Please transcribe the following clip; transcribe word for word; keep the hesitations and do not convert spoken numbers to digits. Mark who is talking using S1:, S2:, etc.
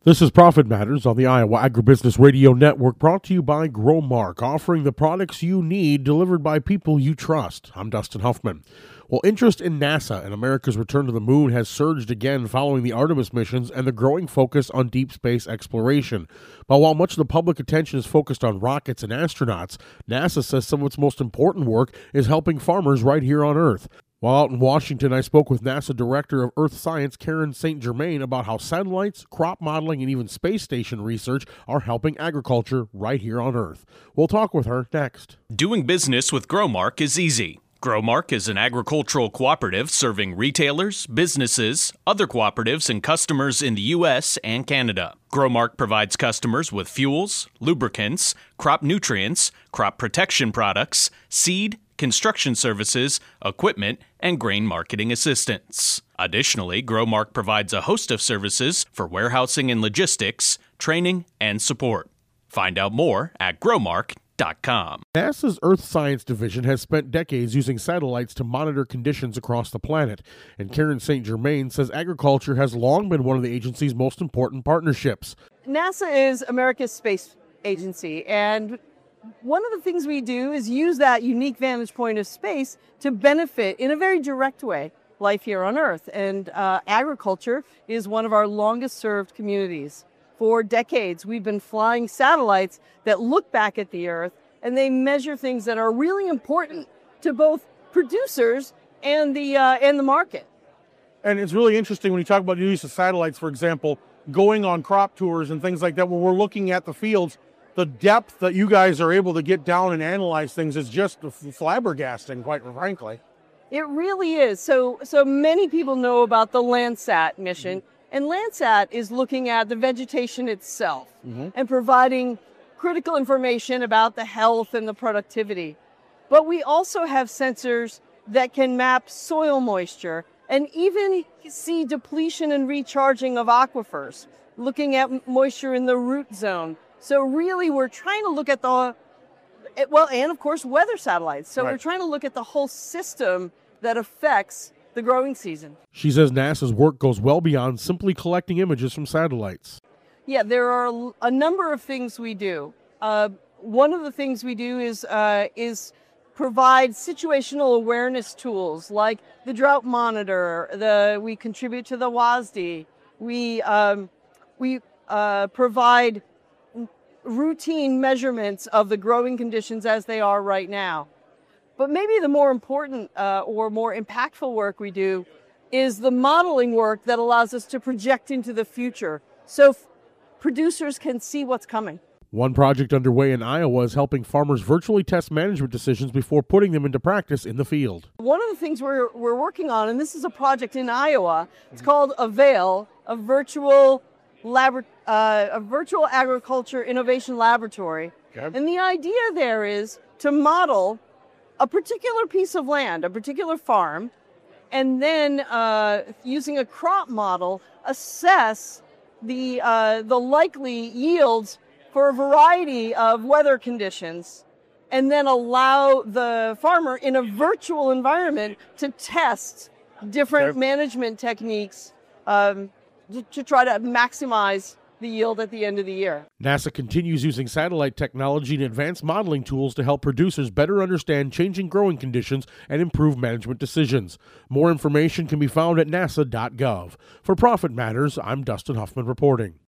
S1: This is Profit Matters on the Iowa Agribusiness Radio Network, brought to you by Growmark, offering the products you need delivered by people you trust. I'm Dustin Huffman. Well, interest in NASA and America's return to the moon has surged again following the Artemis missions and the growing focus on deep space exploration. But while much of the public attention is focused on rockets and astronauts, NASA says some of its most important work is helping farmers right here on Earth. While out in Washington, I spoke with NASA Director of Earth Science, Karen Saint Germain, about how satellites, crop modeling, and even space station research are helping agriculture right here on Earth. We'll talk with her next.
S2: Doing business with Growmark is easy. Growmark is an agricultural cooperative serving retailers, businesses, other cooperatives, and customers in the U S and Canada. Growmark provides customers with fuels, lubricants, crop nutrients, crop protection products, seed, construction services, equipment, and grain marketing assistance. Additionally, Growmark provides a host of services for warehousing and logistics, training, and support. Find out more at growmark dot com.
S1: NASA's Earth Science Division has spent decades using satellites to monitor conditions across the planet, and Karen Saint Germain says agriculture has long been one of the agency's most important partnerships.
S3: NASA is America's space agency, and one of the things we do is use that unique vantage point of space to benefit in a very direct way life here on Earth. And uh, agriculture is one of our longest served communities. For decades, we've been flying satellites that look back at the Earth, and they measure things that are really important to both producers and the uh, and the market.
S4: And it's really interesting when you talk about the use of satellites, for example, going on crop tours and things like that, when we're looking at the fields. The depth that you guys are able to get down and analyze things is just flabbergasting, quite frankly.
S3: It really is. So, so many people know about the Landsat mission, mm-hmm. and Landsat is looking at the vegetation itself mm-hmm. and providing critical information about the health and the productivity. But we also have sensors that can map soil moisture and even see depletion and recharging of aquifers, looking at moisture in the root zone. So really, we're trying to look at the, well, and of course, weather satellites. So right. we're trying to look at the whole system that affects the growing season.
S1: She says NASA's work goes well beyond simply collecting images from satellites.
S3: Yeah, there are a number of things we do. Uh, one of the things we do is uh, is provide situational awareness tools like the drought monitor. The we contribute to the W A S D. We um, we uh, provide routine measurements of the growing conditions as they are right now. But maybe the more important uh, or more impactful work we do is the modeling work that allows us to project into the future so f- producers can see what's coming.
S1: One project underway in Iowa is helping farmers virtually test management decisions before putting them into practice in the field.
S3: One of the things we're, we're working on, and this is a project in Iowa, it's called AVAIL, a virtual Labor, uh, a virtual agriculture innovation laboratory. Okay. And the idea there is to model a particular piece of land, a particular farm, and then uh, using a crop model, assess the uh, the likely yields for a variety of weather conditions, and then allow the farmer in a virtual environment to test different okay. management techniques um, to try to maximize the yield at the end of the year.
S1: NASA continues using satellite technology and advanced modeling tools to help producers better understand changing growing conditions and improve management decisions. More information can be found at nasa dot gov. For Profit Matters, I'm Dustin Huffman reporting.